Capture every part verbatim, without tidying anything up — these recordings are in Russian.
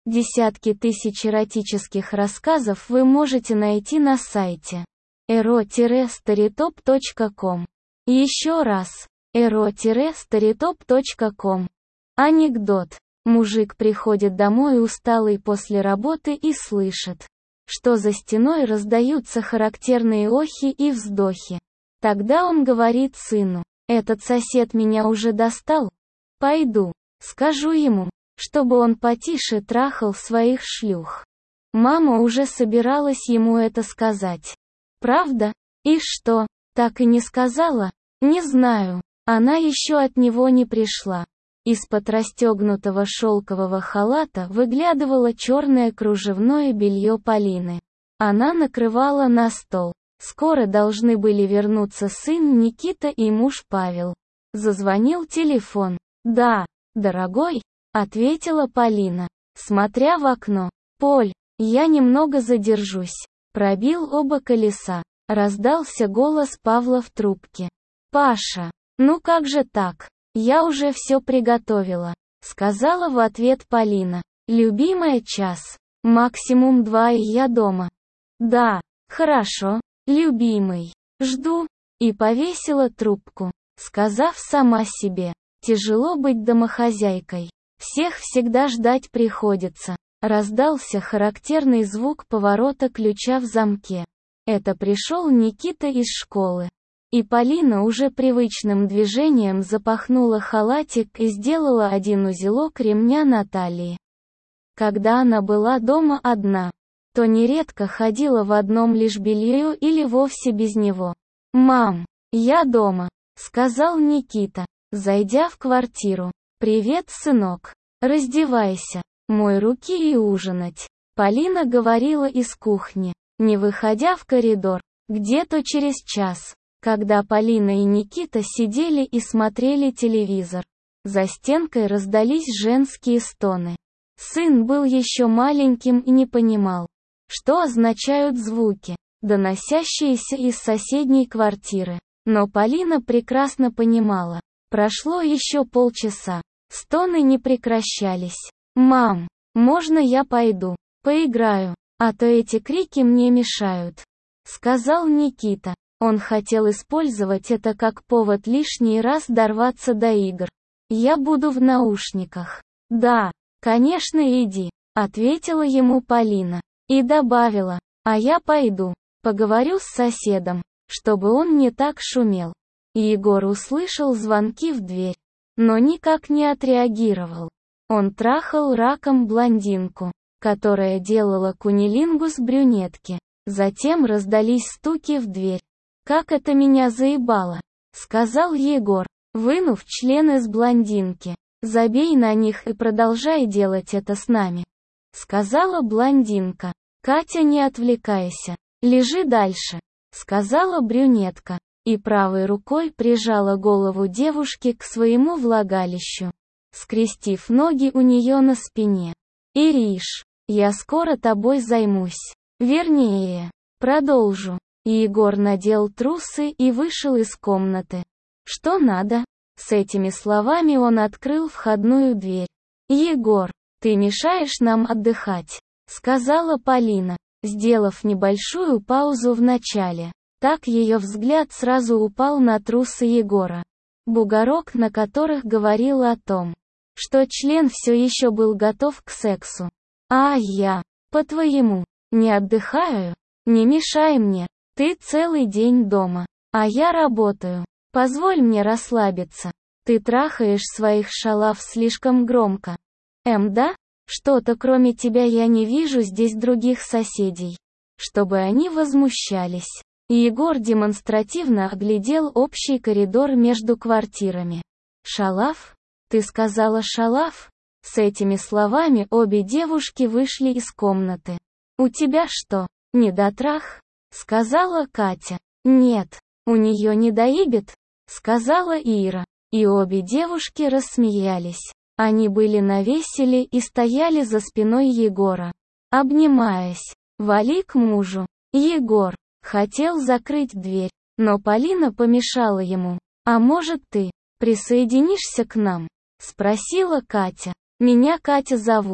Десятки тысяч эротических рассказов вы можете найти на сайте эро старитоп точка ком. Еще раз. эро старитоп точка ком. Анекдот. Мужик приходит домой усталый после работы и слышит, что за стеной раздаются характерные охи и вздохи. Тогда он говорит сыну: «Этот сосед меня уже достал. Пойду, скажу ему, чтобы он потише трахал своих шлюх». Мама уже собиралась ему это сказать. Правда? И что, так и не сказала? Не знаю. Она еще от него не пришла. Из-под расстегнутого шелкового халата выглядывало черное кружевное белье Полины. Она накрывала на стол. Скоро должны были вернуться сын Никита и муж Павел. Зазвонил телефон. «Да, дорогой», — ответила Полина, смотря в окно. «Поль, я немного задержусь». Пробил оба колеса. Раздался голос Павла в трубке. «Паша, ну как же так? Я уже все приготовила», — сказала в ответ Полина. «Любимая, час. Максимум два, и я дома». «Да, хорошо, любимый. Жду». И повесила трубку, сказав сама себе: «Тяжело быть домохозяйкой. Всех всегда ждать приходится». Раздался характерный звук поворота ключа в замке. Это пришел Никита из школы. И Полина уже привычным движением запахнула халатик и сделала один узелок ремня на талии. Когда она была дома одна, то нередко ходила в одном лишь белье или вовсе без него. «Мам, я дома», — сказал Никита, зайдя в квартиру. «Привет, сынок. Раздевайся, мой руки и ужинать», — Полина говорила из кухни, не выходя в коридор. Где-то через час, когда Полина и Никита сидели и смотрели телевизор, за стенкой раздались женские стоны. Сын был еще маленьким и не понимал, что означают звуки, доносящиеся из соседней квартиры. Но Полина прекрасно понимала. Прошло еще полчаса. Стоны не прекращались. «Мам, можно я пойду? Поиграю, а то эти крики мне мешают», — сказал Никита. Он хотел использовать это как повод лишний раз дорваться до игр. «Я буду в наушниках». «Да, конечно, иди», — ответила ему Полина. И добавила: «А я пойду, поговорю с соседом, чтобы он не так шумел». Егор услышал звонки в дверь, но никак не отреагировал. Он трахал раком блондинку, которая делала кунилингус брюнетке. Затем раздались стуки в дверь. «Как это меня заебало», — сказал Егор, вынув член из блондинки. «Забей на них и продолжай делать это с нами», — сказала блондинка. «Катя, не отвлекайся. Лежи дальше», — сказала брюнетка, и правой рукой прижала голову девушки к своему влагалищу, скрестив ноги у нее на спине. «Ириш, я скоро тобой займусь. Вернее, продолжу». Егор надел трусы и вышел из комнаты. «Что надо?» С этими словами он открыл входную дверь. «Егор, ты мешаешь нам отдыхать», — сказала Полина, сделав небольшую паузу в начале. Так ее взгляд сразу упал на трусы Егора, бугорок на которых говорил о том, что член все еще был готов к сексу. «А я, по-твоему, не отдыхаю? Не мешай мне. Ты целый день дома, а я работаю. Позволь мне расслабиться. Ты трахаешь своих шалав слишком громко. Эм, да? Что-то кроме тебя я не вижу здесь других соседей, чтобы они возмущались». Егор демонстративно оглядел общий коридор между квартирами. «Шалав? Ты сказала шалав?» С этими словами обе девушки вышли из комнаты. «У тебя что, недотрах?» — сказала Катя. «Нет, у нее не доебет», — сказала Ира. И обе девушки рассмеялись. Они были навеселе и стояли за спиной Егора, обнимаясь. «Вали к мужу». Егор хотел закрыть дверь, но Полина помешала ему. «А может, ты присоединишься к нам?» — спросила Катя. «Меня Катя зовут»,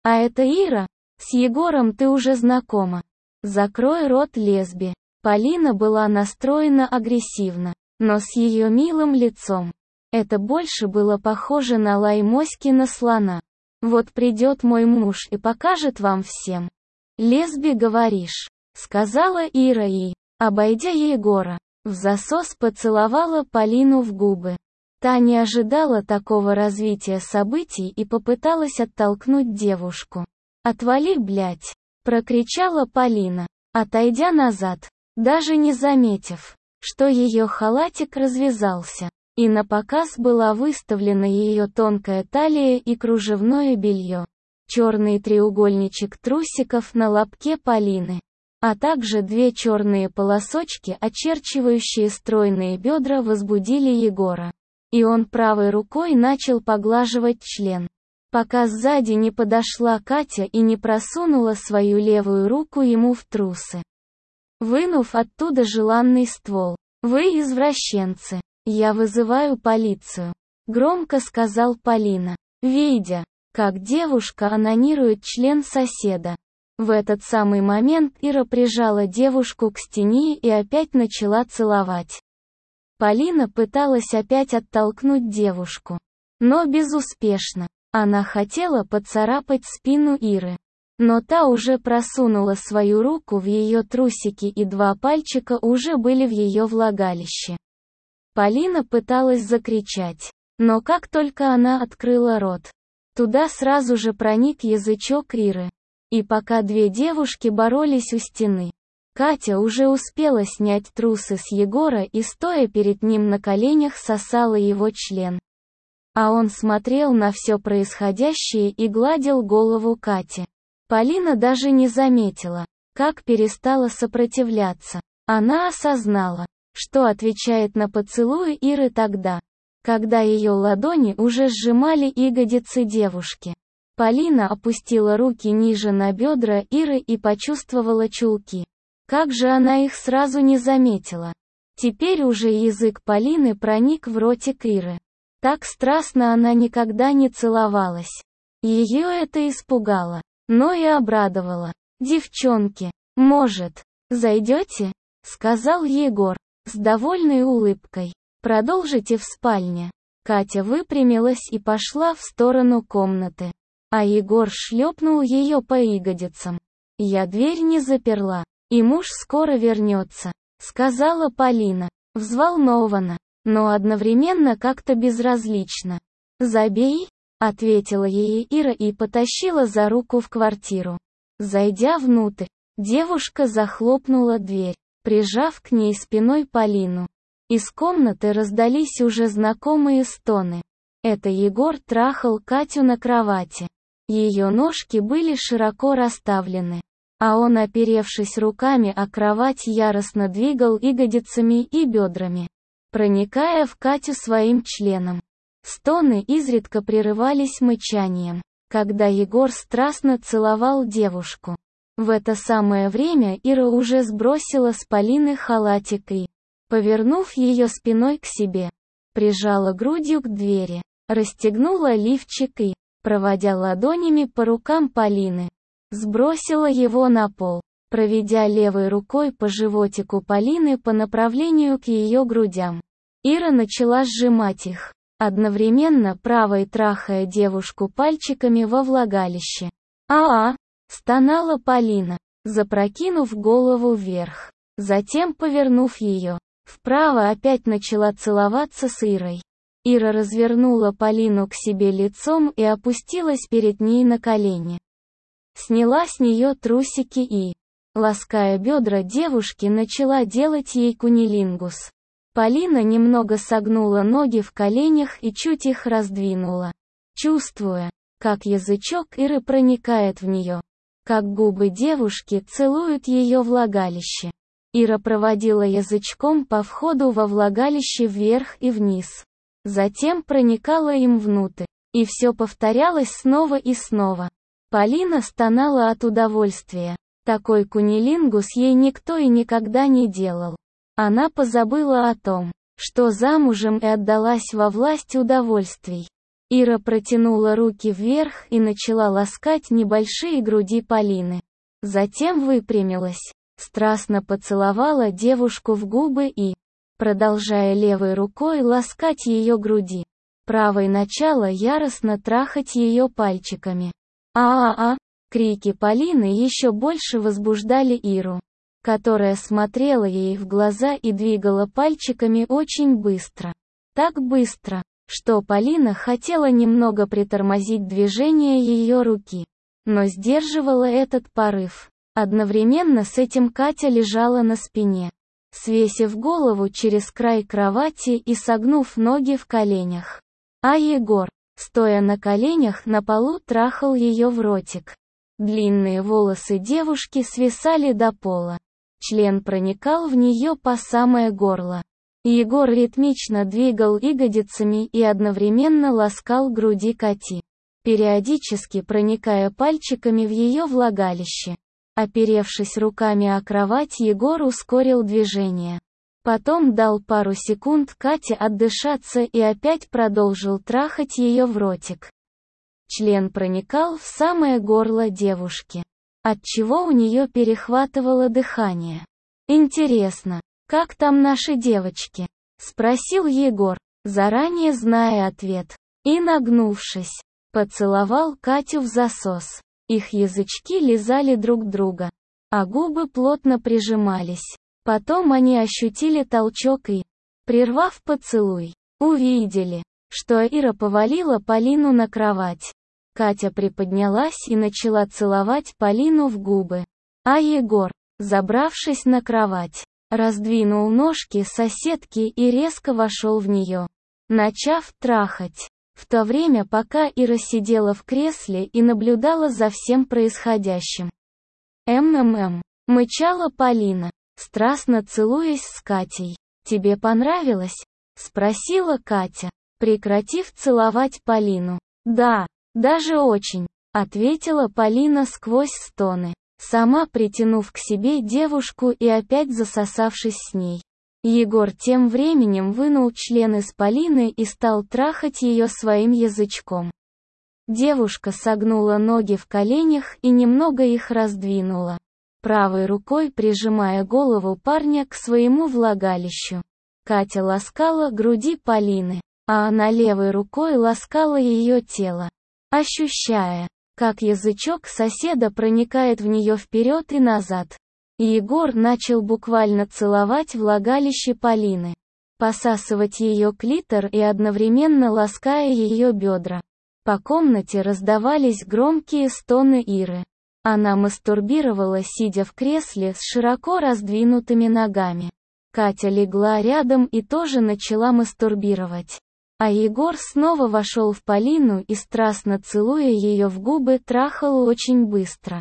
А это Ира? С Егором ты уже знакома. Закрой рот, лесби. Полина была настроена агрессивно, но с ее милым лицом. Это больше было похоже на лай моськи на слона. Вот придет мой муж и покажет вам всем. Лесби говоришь, сказала Ира и, обойдя Егора, взасос поцеловала Полину в губы. Та не ожидала такого развития событий и попыталась оттолкнуть девушку. «Отвали, блядь!» – прокричала Полина, отойдя назад, даже не заметив, что ее халатик развязался, и на показ была выставлена ее тонкая талия и кружевное белье, черный треугольничек трусиков на лобке Полины, а также две черные полосочки, очерчивающие стройные бедра, возбудили Егора. И он правой рукой начал поглаживать член, пока сзади не подошла Катя и не просунула свою левую руку ему в трусы, вынув оттуда желанный ствол. «Вы извращенцы. Я вызываю полицию», — громко сказал Полина, видя, как девушка анонирует член соседа. В этот самый момент Ира прижала девушку к стене и опять начала целовать. Полина пыталась опять оттолкнуть девушку, но безуспешно. Она хотела поцарапать спину Иры, но та уже просунула свою руку в ее трусики и два пальчика уже были в ее влагалище. Полина пыталась закричать, но как только она открыла рот, туда сразу же проник язычок Иры. И пока две девушки боролись у стены, Катя уже успела снять трусы с Егора и, стоя перед ним на коленях, сосала его член. А он смотрел на все происходящее и гладил голову Кати. Полина даже не заметила, как перестала сопротивляться. Она осознала, что отвечает на поцелуй Иры тогда, когда ее ладони уже сжимали ягодицы девушки. Полина опустила руки ниже на бедра Иры и почувствовала чулки. Как же она их сразу не заметила? Теперь уже язык Полины проник в ротик Иры. Так страстно она никогда не целовалась. Ее это испугало, но и обрадовало. «Девчонки, может, зайдете?» — сказал Егор, с довольной улыбкой. «Продолжите в спальне». Катя выпрямилась и пошла в сторону комнаты. А Егор шлепнул ее по ягодицам. «Я дверь не заперла. И муж скоро вернется», — сказала Полина, взволнованно, но одновременно как-то безразлично. «Забей», — ответила ей Ира и потащила за руку в квартиру. Зайдя внутрь, девушка захлопнула дверь, прижав к ней спиной Полину. Из комнаты раздались уже знакомые стоны. Это Егор трахал Катю на кровати. Ее ножки были широко расставлены, а он, оперевшись руками о кровать, яростно двигал ягодицами и бедрами, проникая в Катю своим членом. Стоны изредка прерывались мычанием, когда Егор страстно целовал девушку. В это самое время Ира уже сбросила с Полины халатик и, повернув ее спиной к себе, прижала грудью к двери, расстегнула лифчик и, проводя ладонями по рукам Полины, сбросила его на пол, проведя левой рукой по животику Полины по направлению к ее грудям. Ира начала сжимать их, одновременно правой трахая девушку пальчиками во влагалище. «А-а!» — стонала Полина, запрокинув голову вверх. Затем, повернув ее вправо, опять начала целоваться с Ирой. Ира развернула Полину к себе лицом и опустилась перед ней на колени. Сняла с нее трусики и, лаская бедра девушки, начала делать ей кунилингус. Полина немного согнула ноги в коленях и чуть их раздвинула, чувствуя, как язычок Иры проникает в нее, как губы девушки целуют ее влагалище. Ира проводила язычком по входу во влагалище вверх и вниз. Затем проникала им внутрь. И все повторялось снова и снова. Полина стонала от удовольствия. Такой кунилингус ей никто и никогда не делал. Она позабыла о том, что замужем, и отдалась во власть удовольствий. Ира протянула руки вверх и начала ласкать небольшие груди Полины. Затем выпрямилась, страстно поцеловала девушку в губы и, продолжая левой рукой ласкать ее груди, правой начала яростно трахать ее пальчиками. «А-а-а!» Крики Полины еще больше возбуждали Иру, которая смотрела ей в глаза и двигала пальчиками очень быстро. Так быстро, что Полина хотела немного притормозить движение ее руки, но сдерживала этот порыв. Одновременно с этим Катя лежала на спине, свесив голову через край кровати и согнув ноги в коленях. А Егор, стоя на коленях на полу, трахал ее в ротик. Длинные волосы девушки свисали до пола. Член проникал в нее по самое горло. Егор ритмично двигал ягодицами и одновременно ласкал груди Кати, периодически проникая пальчиками в ее влагалище. Оперевшись руками о кровать, Егор ускорил движение. Потом дал пару секунд Кате отдышаться и опять продолжил трахать ее в ротик. Член проникал в самое горло девушки, отчего у нее перехватывало дыхание. «Интересно, как там наши девочки?» — спросил Егор, заранее зная ответ. И, нагнувшись, поцеловал Катю в засос. Их язычки лизали друг друга, а губы плотно прижимались. Потом они ощутили толчок и, прервав поцелуй, увидели, что Ира повалила Полину на кровать. Катя приподнялась и начала целовать Полину в губы. А Егор, забравшись на кровать, раздвинул ножки соседки и резко вошел в нее, начав трахать. В то время, пока Ира сидела в кресле и наблюдала за всем происходящим. «М-м-м», мычала Полина, страстно целуясь с Катей. «Тебе понравилось?» — спросила Катя, прекратив целовать Полину. «Да, даже очень», — ответила Полина сквозь стоны, сама притянув к себе девушку и опять засосавшись с ней. Егор тем временем вынул член из Полины и стал трахать ее своим язычком. Девушка согнула ноги в коленях и немного их раздвинула, правой рукой прижимая голову парня к своему влагалищу. Катя ласкала груди Полины, а она левой рукой ласкала ее тело, ощущая, как язычок соседа проникает в нее вперед и назад. Егор начал буквально целовать влагалище Полины, посасывать ее клитор и одновременно лаская ее бедра. По комнате раздавались громкие стоны Иры. Она мастурбировала, сидя в кресле с широко раздвинутыми ногами. Катя легла рядом и тоже начала мастурбировать. А Егор снова вошел в Полину и, страстно целуя ее в губы, трахал очень быстро.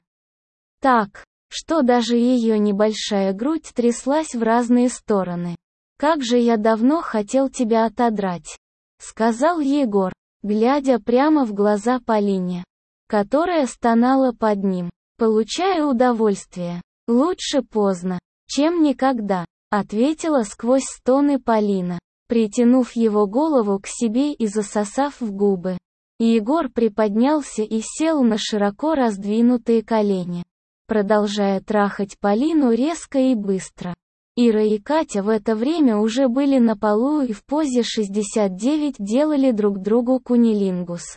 Так, что даже ее небольшая грудь тряслась в разные стороны. «Как же я давно хотел тебя отодрать», — сказал Егор, глядя прямо в глаза Полине, которая стонала под ним, получая удовольствие. «Лучше поздно, чем никогда», — ответила сквозь стоны Полина, притянув его голову к себе и засосав в губы. Егор приподнялся и сел на широко раздвинутые колени, продолжая трахать Полину резко и быстро. Ира и Катя в это время уже были на полу и в позе шестьдесят девять делали друг другу кунилингус.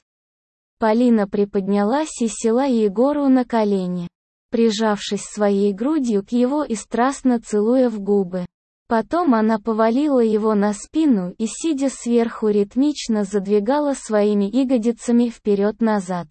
Полина приподнялась и села Егору на колени, прижавшись своей грудью к его и страстно целуя в губы. Потом она повалила его на спину и, сидя сверху, ритмично задвигала своими ягодицами вперед-назад.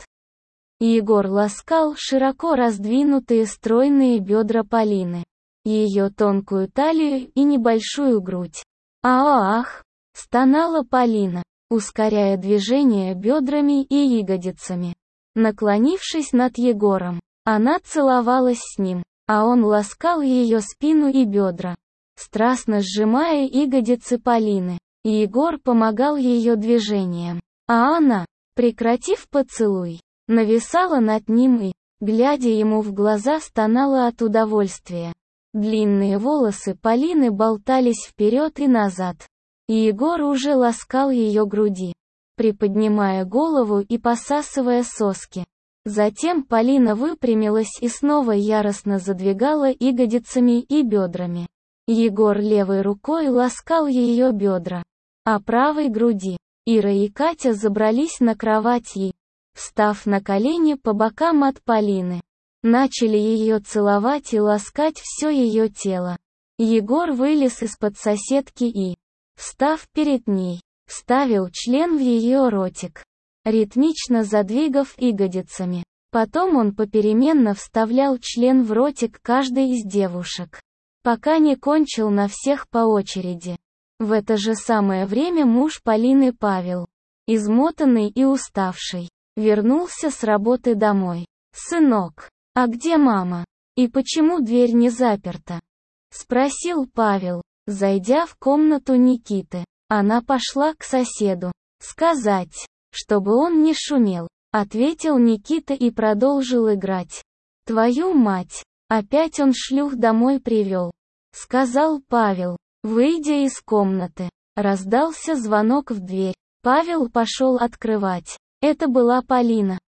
Егор ласкал широко раздвинутые стройные бедра Полины, ее тонкую талию и небольшую грудь. «Ах!» — стонала Полина, ускоряя движение бедрами и ягодицами. Наклонившись над Егором, она целовалась с ним, а он ласкал ее спину и бедра, страстно сжимая ягодицы Полины. Егор помогал ее движениям, а она, прекратив поцелуй, нависала над ним и, глядя ему в глаза, стонала от удовольствия. Длинные волосы Полины болтались вперед и назад, и Егор уже ласкал ее груди, приподнимая голову и посасывая соски. Затем Полина выпрямилась и снова яростно задвигала ягодицами и бедрами. Егор левой рукой ласкал ее бедра, а правой груди. Ира и Катя забрались на кровать и, встав на колени по бокам от Полины, начали ее целовать и ласкать все ее тело. Егор вылез из-под соседки и, встав перед ней, вставил член в ее ротик, ритмично задвигав ягодицами. Потом он попеременно вставлял член в ротик каждой из девушек, пока не кончил на всех по очереди. В это же самое время муж Полины Павел, измотанный и уставший, вернулся с работы домой. «Сынок, а где мама? И почему дверь не заперта?» — спросил Павел, зайдя в комнату Никиты. Она пошла к соседу. «Сказать, чтобы он не шумел», — ответил Никита и продолжил играть. «Твою мать, опять он шлюх домой привел», — сказал Павел. Выйдя из комнаты, раздался звонок в дверь. Павел пошел открывать. Это была Полина.